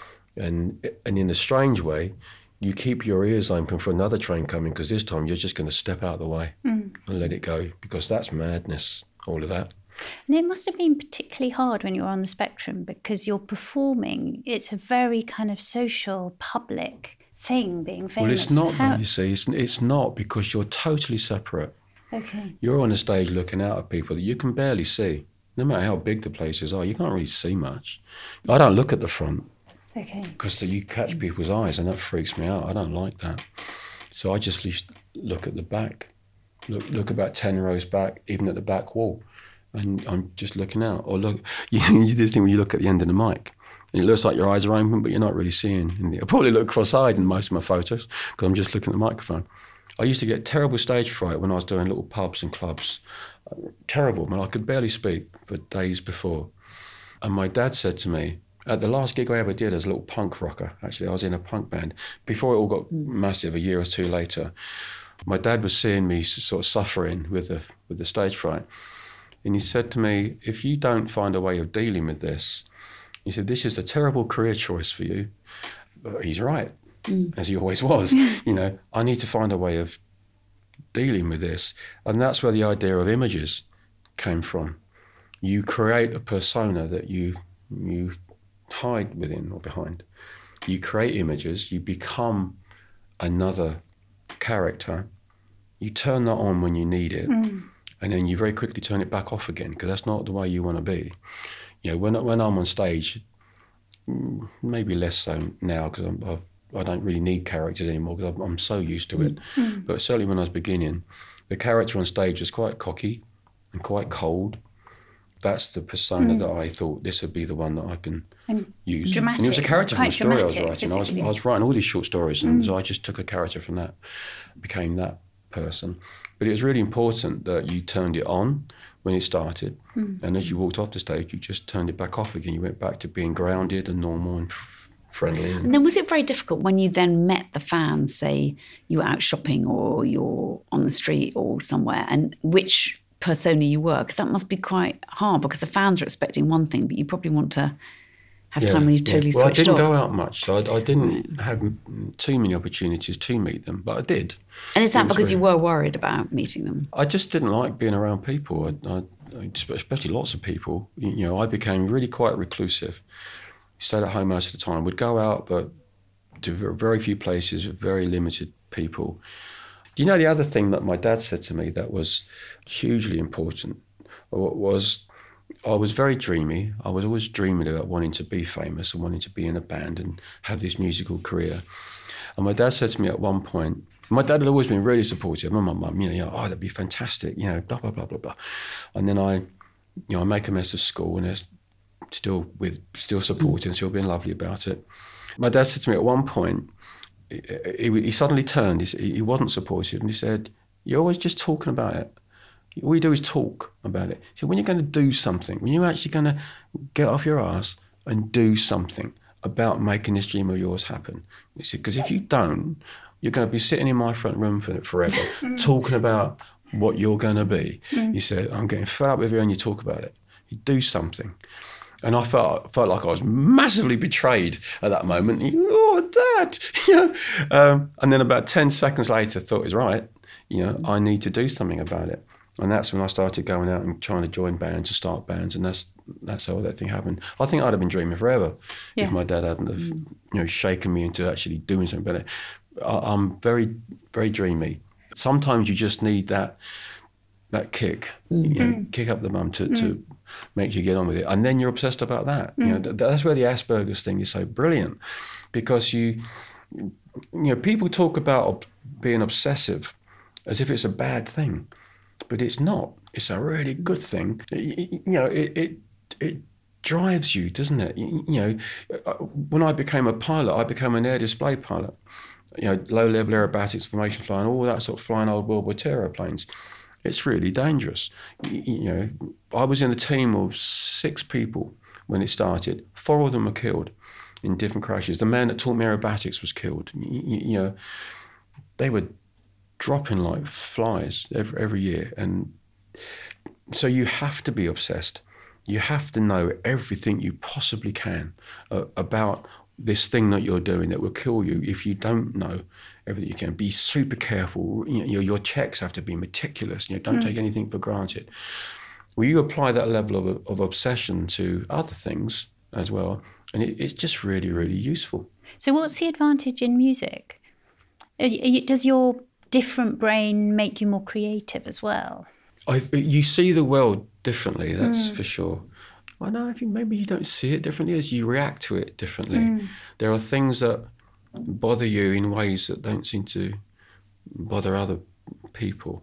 And in a strange way, you keep your ears open for another train coming, because this time you're just going to step out of the way and let it go, because that's madness, all of that. And it must have been particularly hard when you were on the spectrum, because you're performing. It's a very kind of social, public thing, being famous. Well, it's not, though, you see. It's not, because you're totally separate. Okay. You're on a stage looking out at people that you can barely see. No matter how big the places are, you can't really see much. I don't look at the front. Okay. Because you catch people's eyes, and that freaks me out. I don't like that. So I just look at the back. Look about 10 rows back, even at the back wall. And I'm just looking out. Or look, you do this thing when you look at the end of the mic. And it looks like your eyes are open, but you're not really seeing. I probably look cross-eyed in most of my photos, because I'm just looking at the microphone. I used to get terrible stage fright when I was doing little pubs and clubs. Terrible, man. I could barely speak for days before. And my dad said to me, at the last gig I ever did as a little punk rocker, actually, I was in a punk band, before it all got massive, a year or two later, my dad was seeing me sort of suffering with the stage fright. And he said to me, if you don't find a way of dealing with this, he said, this is a terrible career choice for you. But he's right, as he always was. I need to find a way of dealing with this. And that's where the idea of images came from. You create a persona that you hide within or behind. You create images, you become another character, you turn that on when you need it, and then you very quickly turn it back off again, because that's not the way you want to be. You know, when I'm on stage, maybe less so now, because I don't really need characters anymore, because I'm so used to it. But certainly when I was beginning, the character on stage was quite cocky and quite cold. That's the persona that I thought this would be the one that I can use. Dramatic, and it was a character from the story I was dramatic, writing. I was writing all these short stories, and so I just took a character from that, became that person. But it was really important that you turned it on when it started, and as you walked off the stage, you just turned it back off again. You went back to being grounded and normal and friendly. And then was it very difficult when you then met the fans, say you were out shopping or you're on the street or somewhere, and which persona you were? Because that must be quite hard, because the fans are expecting one thing, but you probably want to have time when you've totally switched off. Well, I didn't go out much, so I didn't have too many opportunities to meet them, but I did. And is that because you were worried about meeting them? I just didn't like being around people, I especially lots of people. You know, I became really quite reclusive. Stayed at home most of the time. Would go out, but to very few places, very limited people. Do you know the other thing that my dad said to me that was hugely important was I was very dreamy. I was always dreaming about wanting to be famous and wanting to be in a band and have this musical career. And my dad said to me at one point, my dad had always been really supportive. My mum, oh, that'd be fantastic, blah, blah, blah, blah, blah. And then I make a mess of school, and they're still supporting, still being lovely about it. My dad said to me at one point, he suddenly turned, he wasn't supportive, and he said, "You're always just talking about it. All you do is talk about it. So when you're going to do something, when you're actually going to get off your ass and do something about making this dream of yours happen," he said, "because if you don't, you're going to be sitting in my front room forever talking about what you're going to be." He said, "I'm getting fed up with you, and you talk about it. You do something." And I felt like I was massively betrayed at that moment. "Oh, Dad!" And then about 10 seconds later, I thought he was right. I need to do something about it. And that's when I started going out and trying to join bands, to start bands, and that's how that thing happened. I think I'd have been dreaming forever if my dad hadn't have, shaken me into actually doing something about it. I'm very, very dreamy. Sometimes you just need that kick, kick up the bum to make you get on with it, and then you're obsessed about that. That's where the Asperger's thing is so brilliant, because people talk about being obsessive as if it's a bad thing, but it's not. It's a really good thing. It drives you, doesn't it? When I became a pilot, I became an air display pilot. Low-level aerobatics, formation flying, all that sort of flying old World War II airplanes. It's really dangerous. I was in a team of 6 people when it started. 4 of them were killed in different crashes. The man that taught me aerobatics was killed. They were dropping like flies every year. And so you have to be obsessed. You have to know everything you possibly can about this thing that you're doing that will kill you if you don't know everything you can. Be super careful. Your checks have to be meticulous. Don't take anything for granted. Well, you apply that level of obsession to other things as well, and it's just really, really useful. So what's the advantage in music? Does your different brain make you more creative as well? You see the world differently, that's for sure. I know maybe you don't see it differently as you react to it differently. There are things that bother you in ways that don't seem to bother other people.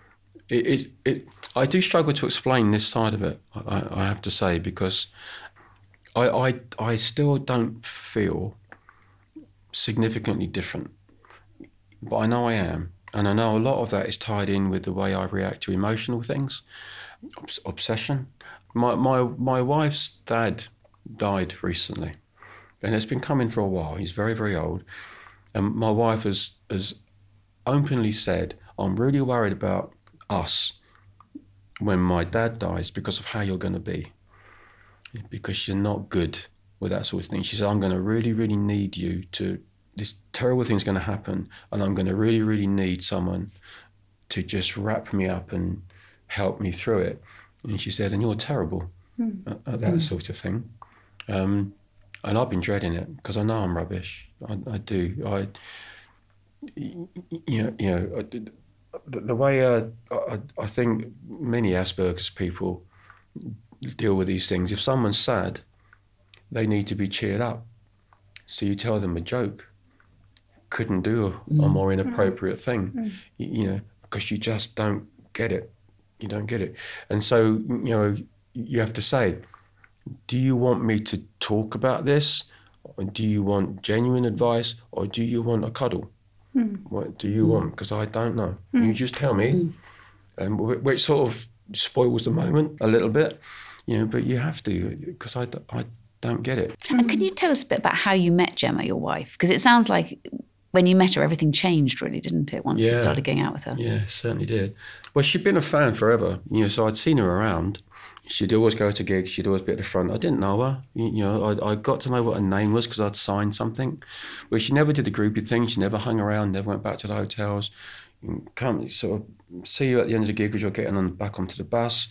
I do struggle to explain this side of it, I have to say, because I still don't feel significantly different, but I know I am. And I know a lot of that is tied in with the way I react to emotional things, obsession. My wife's dad died recently, and it's been coming for a while. He's very, very old. And my wife has openly said, "I'm really worried about us when my dad dies because of how you're going to be, because you're not good with that sort of thing." She said, "I'm going to really, really need you to, this terrible thing's going to happen, and I'm going to really, really need someone to just wrap me up and help me through it." And she said, "And you're terrible at that sort of thing." And I've been dreading it because I know I'm rubbish. I do. the way I think many Asperger's people deal with these things. If someone's sad, they need to be cheered up. So you tell them a joke. Couldn't do a more inappropriate thing, because you just don't get it. You don't get it. And so, you have to say, do you want me to talk about this? Or do you want genuine advice? Or do you want a cuddle? What do you want? Because I don't know. You just tell me. Which sort of spoils the moment a little bit, but you have to, because I don't get it. And can you tell us a bit about how you met Gemma, your wife? Because it sounds like when you met her, everything changed really, didn't it, once you started going out with her? Yeah, certainly did. Well, she'd been a fan forever, so I'd seen her around. She'd always go to gigs, she'd always be at the front. I didn't know her, I got to know what her name was because I'd signed something. But she never did the groupie thing, she never hung around, never went back to the hotels. Come sort of see you at the end of the gig as you're getting back onto the bus,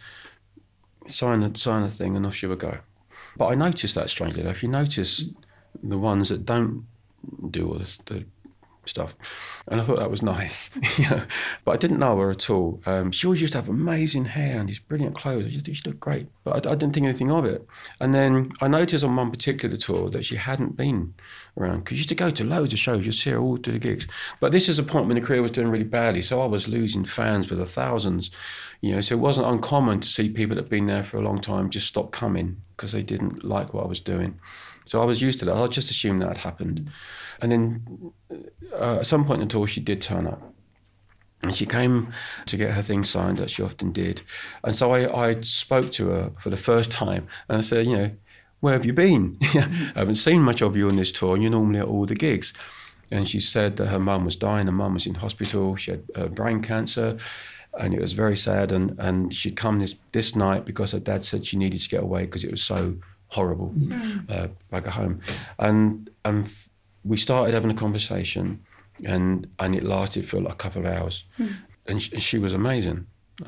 sign a thing, and off she would go. But I noticed that, strangely enough. You notice the ones that don't do all the stuff, and I thought that was nice. But I didn't know her at all. She always used to have amazing hair and these brilliant clothes. She looked great, but I didn't think anything of it. And then I noticed on one particular tour that she hadn't been around, because she used to go to loads of shows. You'd see her all to the gigs. But this is a point when the career was doing really badly, so I was losing fans by the thousands. So it wasn't uncommon to see people that had been there for a long time just stop coming because they didn't like what I was doing. So I was used to that. I just assumed that had happened. And then at some point in the tour, she did turn up. And she came to get her thing signed, as she often did. And so I spoke to her for the first time. And I said, where have you been? I haven't seen much of you on this tour, and you're normally at all the gigs. And she said that her mum was dying. Her mum was in hospital. She had brain cancer. And it was very sad. And she'd come this night because her dad said she needed to get away because it was so horrible back at home. And we started having a conversation, and it lasted for like a couple of hours. And she was amazing.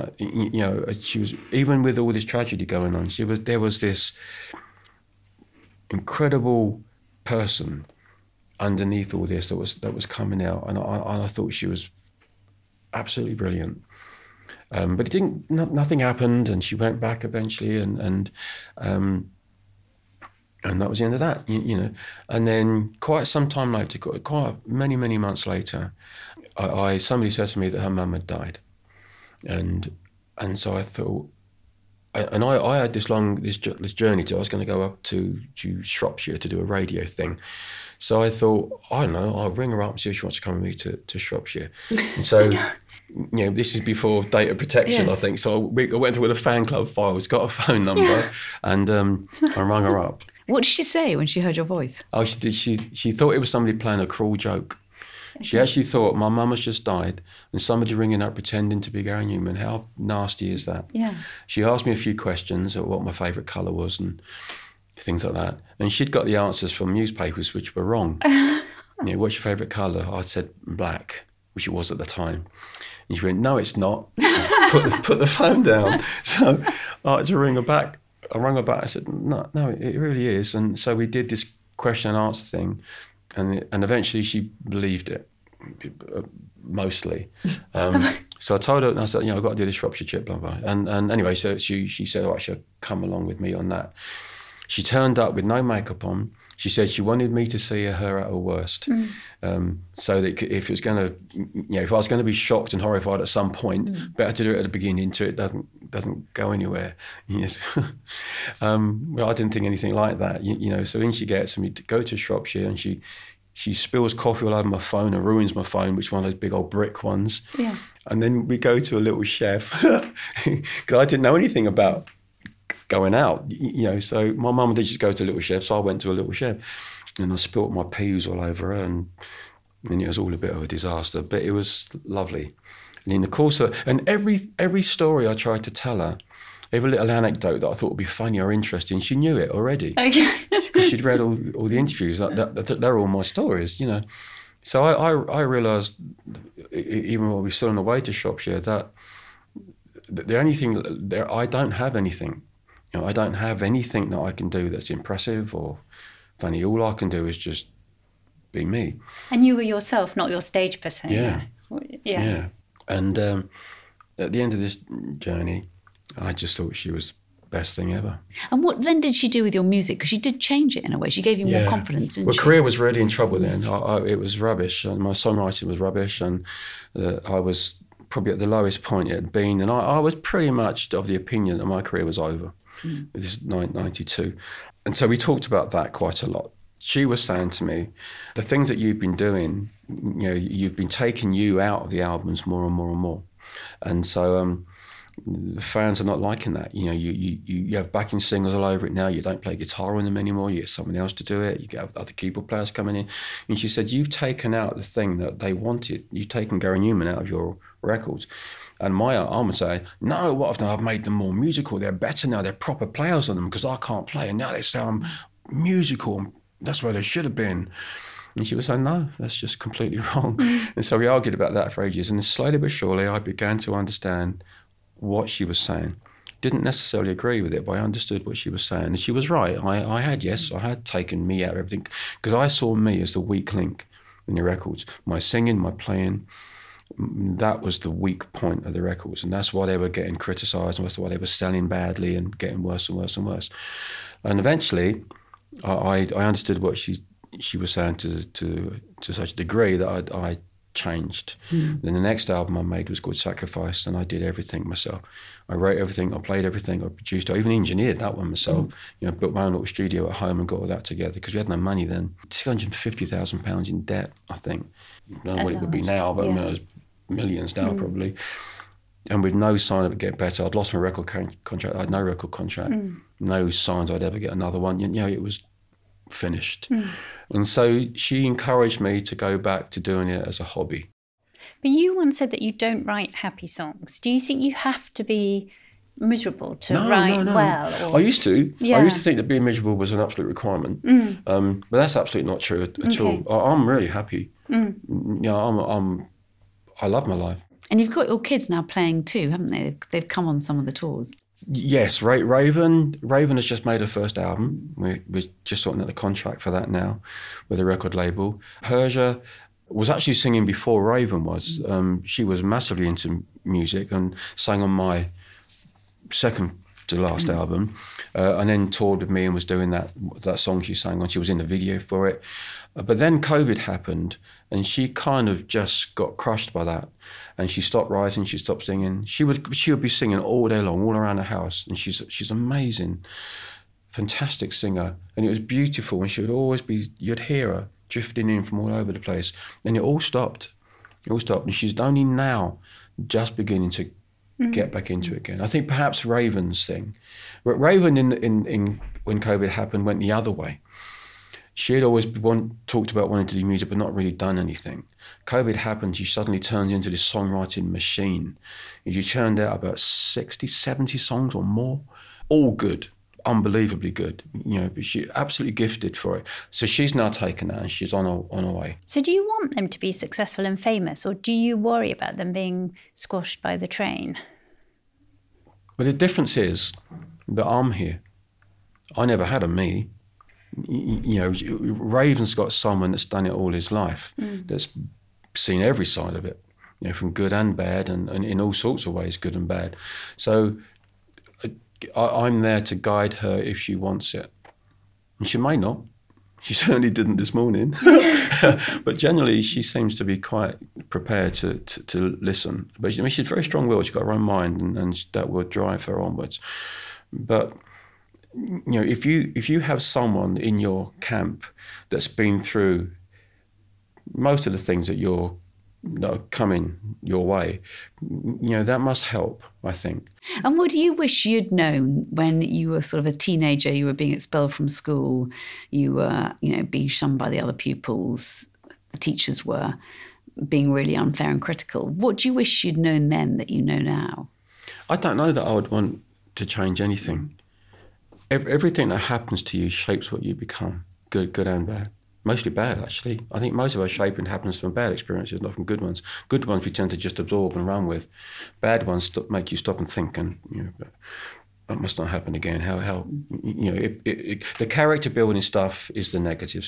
She was, even with all this tragedy going on, there was this incredible person underneath all this that was coming out, and I thought she was absolutely brilliant. But nothing happened, and she went back eventually, and that was the end of that, And then quite some time later, quite many months later, somebody said to me that her mum had died, and so I thought, and I had this journey I was going to go up to Shropshire to do a radio thing. So I thought, I don't know, I'll ring her up and see if she wants to come with me to Shropshire. And so, this is before data protection, yes. I think. So I went through with a fan club files, got a phone number, and I rang her up. What did she say when she heard your voice? Oh, she did. She thought it was somebody playing a cruel joke. Okay. She actually thought my mum has just died, and somebody ringing up pretending to be Gary Numan. How nasty is that? Yeah. She asked me a few questions about what my favourite colour was and things like that. And she'd got the answers from newspapers which were wrong. What's your favourite colour? I said black, which it was at the time. And she went, no, it's not. put the phone down. So I had to ring her back. I rang her back. I said, no, it really is. And so we did this question and answer thing, and eventually she believed it, mostly. So I told her, and I said, I've got to do this Shropshire trip, blah, blah. And anyway, so she said, oh, I should come along with me on that. She turned up with no makeup on. She said she wanted me to see her at her worst, so that if it was going to, if I was going to be shocked and horrified at some point, better to do it at the beginning, so it doesn't go anywhere. Yes. Well, I didn't think anything like that. So in she gets, and we go to Shropshire, and she spills coffee all over my phone and ruins my phone, which is one of those big old brick ones. Yeah. And then we go to a little chef because I didn't know anything about going out, so my mum did just go to a little chef, so I went to a little chef, and I spilt my peas all over her, and it was all a bit of a disaster, but it was lovely. And in the course of, and every story I tried to tell her, every little anecdote that I thought would be funny or interesting, she knew it already. Okay. Because she'd read all the interviews, they're all my stories, So I realised, even when we were still on the way to Shropshire, that the only thing there, I don't have anything. I don't have anything that I can do that's impressive or funny. All I can do is just be me. And you were yourself, not your stage persona. Yeah. And at the end of this journey, I just thought she was the best thing ever. And what then did she do with your music? Because she did change it in a way. She gave you more confidence, didn't she? Well, career was really in trouble then. It was rubbish. And my songwriting was rubbish. And I was probably at the lowest point it had been. And I was pretty much of the opinion that my career was over. This is 92. And so we talked about that quite a lot. She was saying to me, the things that you've been doing, you've been taking you out of the albums more and more and more. And so the fans are not liking that. You have backing singers all over it now. You don't play guitar on them anymore. You get someone else to do it. You get other keyboard players coming in. And she said, you've taken out the thing that they wanted. You've taken Gary Numan out of your records. And my arm would say, no, what I've done, I've made them more musical. They're better now. They're proper players on them because I can't play. And now they sound musical. That's where they should have been. And she was saying, no, that's just completely wrong. And so we argued about that for ages. And slowly but surely, I began to understand what she was saying. Didn't necessarily agree with it, but I understood what she was saying. And she was right. I had taken me out of everything because I saw me as the weak link in the records. My singing, my playing, that was the weak point of the records. And that's why they were getting criticised, and that's why they were selling badly and getting worse and worse and worse. And eventually, I understood what she was saying to such a degree that I changed. Then the next album I made was called Sacrifice, and I did everything myself. I wrote everything, I played everything, I produced, I even engineered that one myself. Built my own little studio at home and got all that together because we had no money then. £650,000 in debt, I think. I don't know what it would be now, but I mean, it was millions now probably. And with no sign of it getting better. I'd lost my record contract. I had no record contract. No signs I'd ever get another one. It was finished. And so she encouraged me to go back to doing it as a hobby. But you once said that you don't write happy songs. Do you think you have to be miserable to write well? Or... I used to. I used to think that being miserable was an absolute requirement. But that's absolutely not true at all. I'm really happy. I love my life. And you've got your kids now playing too, haven't they? They've come on some of the tours. Yes, Raven has just made her first album. We're just sorting out the contract for that now with a record label. Persia was actually singing before Raven was. She was massively into music and sang on my second to last album, and then toured with me and was doing that song she sang on. She was in the video for it. But then COVID happened and she kind of just got crushed by that. And she stopped writing, she stopped singing. She would be singing all day long, all around the house. And she's amazing, fantastic singer. And it was beautiful. And she would always you'd hear her drifting in from all over the place. And it all stopped. And she's only now just beginning to get back into it again. I think perhaps Raven's thing. Raven in when COVID happened went the other way. She had always talked about wanting to do music but not really done anything. COVID happened, she suddenly turned into this songwriting machine. And she churned out about 60, 70 songs or more, all good, unbelievably good. But she absolutely gifted for it. So she's now taken that and she's on her way. So do you want them to be successful and famous, or do you worry about them being squashed by the train? Well, the difference is that I'm here. I never had a me. Raven's got someone that's done it all his life, that's seen every side of it, from good and bad, and in all sorts of ways, good and bad. So I'm there to guide her if she wants it. And she may not. She certainly didn't this morning. But generally, she seems to be quite prepared to listen. But she's very strong-willed. She's got her own mind, and that will drive her onwards. But if you have someone in your camp that's been through most of the things that are coming your way, that must help, I think. And what do you wish you'd known when you were sort of a teenager, you were being expelled from school, you were, being shunned by the other pupils, the teachers were being really unfair and critical? What do you wish you'd known then that you know now? I don't know that I would want to change anything. Everything that happens to you shapes what you become, good and bad. Mostly bad, actually. I think most of our shaping happens from bad experiences, not from good ones. Good ones we tend to just absorb and run with. Bad ones make you stop and think, and that must not happen again. The character building stuff is the negative stuff.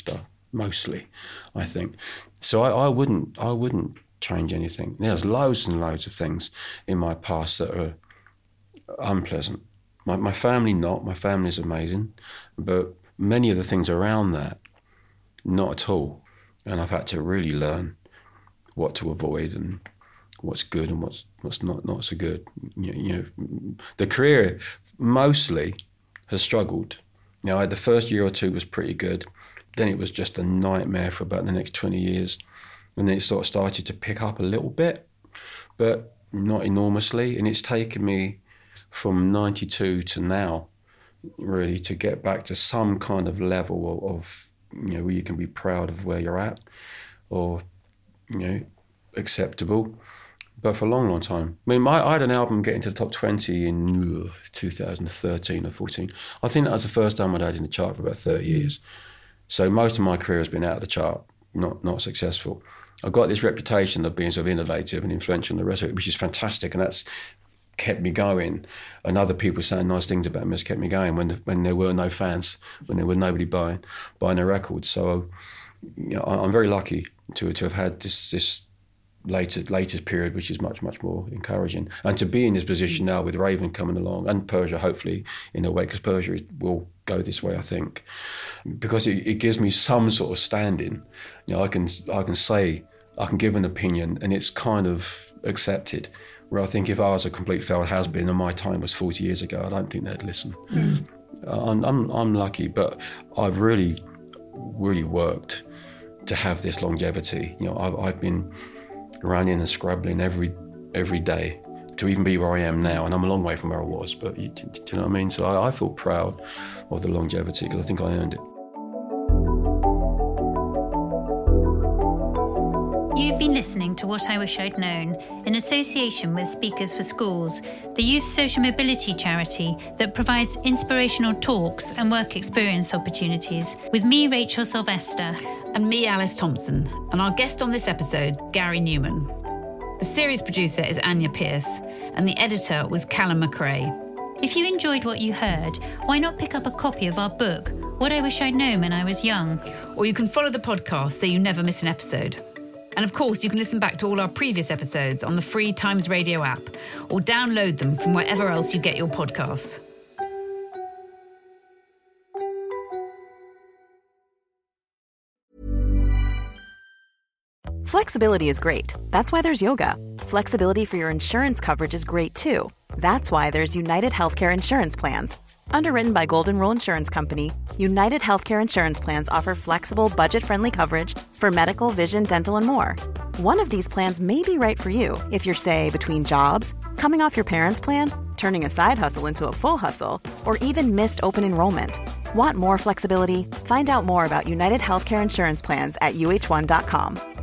mostly, I think. So I wouldn't change anything. There's loads and loads of things in my past that are unpleasant. My family not. My family's amazing, but many of the things around that, not at all. And I've had to really learn what to avoid and what's good and what's not so good. You know, the career mostly has struggled. You know, the first year or two was pretty good. Then it was just a nightmare for about the next 20 years. And then it sort of started to pick up a little bit, but not enormously. And it's taken me from 92 to now, really, to get back to some kind of level of you know, where you can be proud of where you're at, or, you know, acceptable. But for a long, long time. I mean, I had an album get into the top 20 in 2013 or 14. I think that was the first time I'd had in the chart for about 30 years. So most of my career has been out of the chart, not successful. I've got this reputation of being sort of innovative and influential and the rest of it, which is fantastic, and that's kept me going. And other people saying nice things about me has kept me going when there were no fans, when there was nobody buying a record. So, you know, I'm very lucky to have had this latest period, which is much more encouraging, and to be in this position now with Raven coming along and Persia hopefully in a way, because Persia will go this way, I think, because it gives me some sort of standing. You know, I can say, I can give an opinion and it's kind of accepted. Where I think if I was a complete failed has-been and my time was 40 years ago, I don't think they'd listen. I'm lucky, but I've really worked to have this longevity. You know, I've been running and scrabbling every day to even be where I am now, and I'm a long way from where I was, but do you know what I mean? So I feel proud of the longevity because I think I earned it. You've been listening to What I Wish I'd Known in association with Speakers for Schools, the youth social mobility charity that provides inspirational talks and work experience opportunities, with me, Rachel Sylvester. And me, Alice Thompson. And our guest on this episode, Gary Newman. The series producer is Anya Pierce, and the editor was Callum McRae. If you enjoyed what you heard, why not pick up a copy of our book, What I Wish I'd Known When I Was Young? Or you can follow the podcast so you never miss an episode. And of course, you can listen back to all our previous episodes on the free Times Radio app, or download them from wherever else you get your podcasts. Flexibility is great. That's why there's yoga. Flexibility for your insurance coverage is great too. That's why there's United Healthcare Insurance Plans. Underwritten by Golden Rule Insurance Company, United Healthcare Insurance Plans offer flexible, budget-friendly coverage for medical, vision, dental, and more. One of these plans may be right for you if you're, say, between jobs, coming off your parents' plan, turning a side hustle into a full hustle, or even missed open enrollment. Want more flexibility? Find out more about United Healthcare Insurance Plans at uh1.com.